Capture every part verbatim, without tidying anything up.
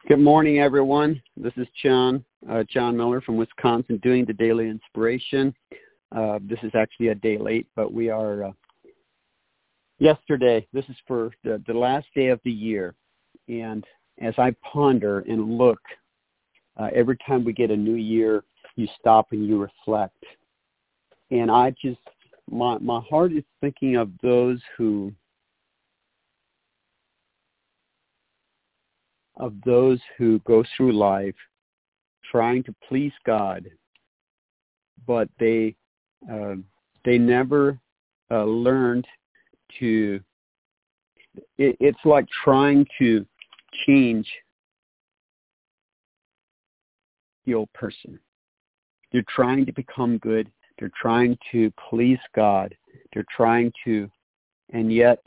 Good morning, everyone. This is John, uh, John Miller from Wisconsin, doing the Daily Inspiration. Uh, this is actually a day late, but we are uh, yesterday. This is for the, the last day of the year. And as I ponder and look, uh, every time we get a new year, you stop and you reflect. And I just, my, my heart is thinking of those who of those who go through life trying to please God, but they uh, they never uh, learned to, it, it's like trying to change the old person. They're trying to become good. They're trying to please God. They're trying to, and yet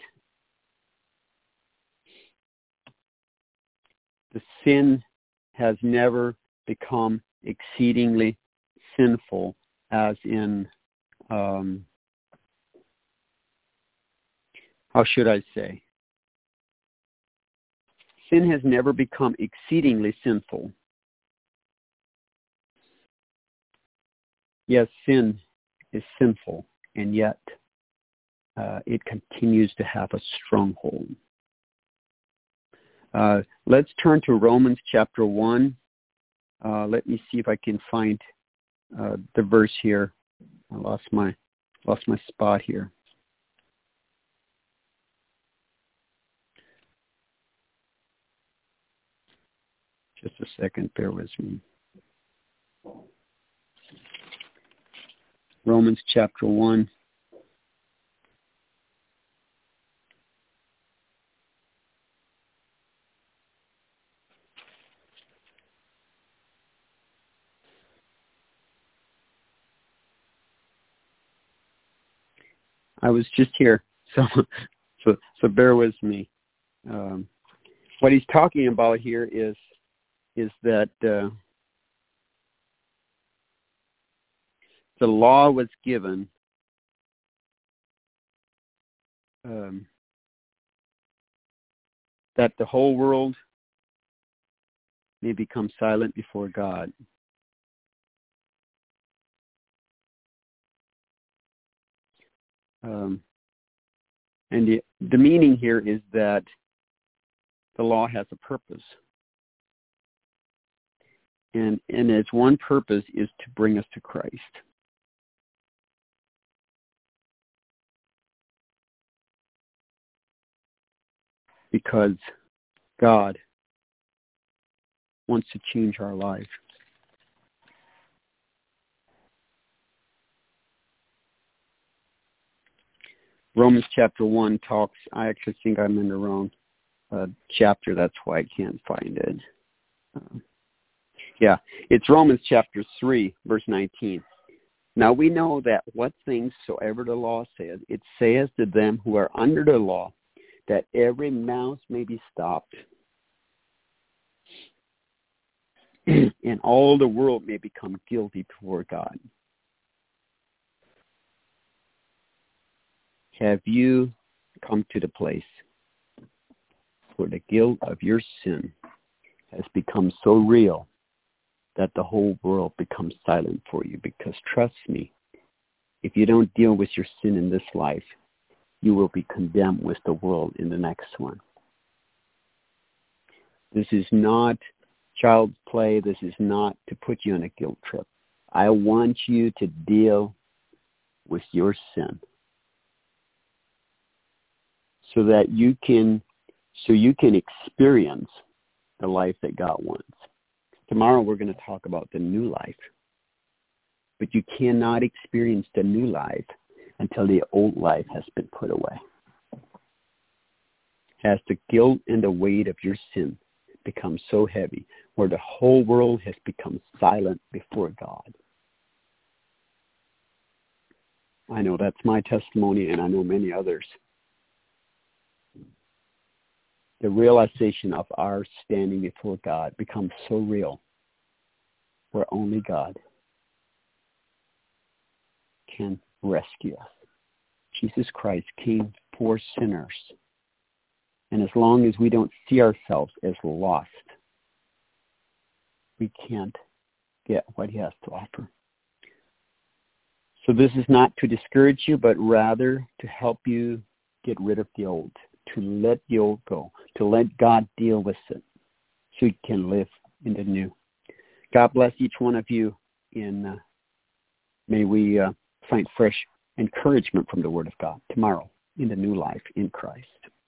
the sin has never become exceedingly sinful, as in, um, how should I say? Sin has never become exceedingly sinful. Yes, sin is sinful, and yet uh, it continues to have a stronghold. Uh, let's turn to Romans chapter one. Uh, let me see if I can find uh, the verse here. I lost my lost my spot here. Just a second, bear with me. Romans chapter one. I was just here, so so so bear with me. Um, what he's talking about here is is that uh, the law was given um, that the whole world may become silent before God. Um, and the, the meaning here is that the law has a purpose. And, and its one purpose is to bring us to Christ. Because God wants to change our life. Romans chapter one talks, I actually think I'm in the wrong uh, chapter, that's why I can't find it. Uh, yeah, it's Romans chapter three, verse nineteen. Now we know that what things soever the law says, it says to them who are under the law, that every mouth may be stopped, and all the world may become guilty before God. Have you come to the place where the guilt of your sin has become so real that the whole world becomes silent for you? Because trust me, if you don't deal with your sin in this life, you will be condemned with the world in the next one. This is not child's play. This is not to put you on a guilt trip. I want you to deal with your sin so that you can, so you can experience the life that God wants. Tomorrow we're going to talk about the new life. But you cannot experience the new life until the old life has been put away. As the guilt and the weight of your sin becomes so heavy, where the whole world has become silent before God. I know that's my testimony, and I know many others. The realization of our standing before God becomes so real, where only God can rescue us. Jesus Christ came for sinners. And as long as we don't see ourselves as lost, we can't get what he has to offer. So this is not to discourage you, but rather to help you get rid of the old, to let the old go, to let God deal with it so you can live in the new. God bless each one of you, and uh, may we uh, find fresh encouragement from the Word of God tomorrow in the new life in Christ.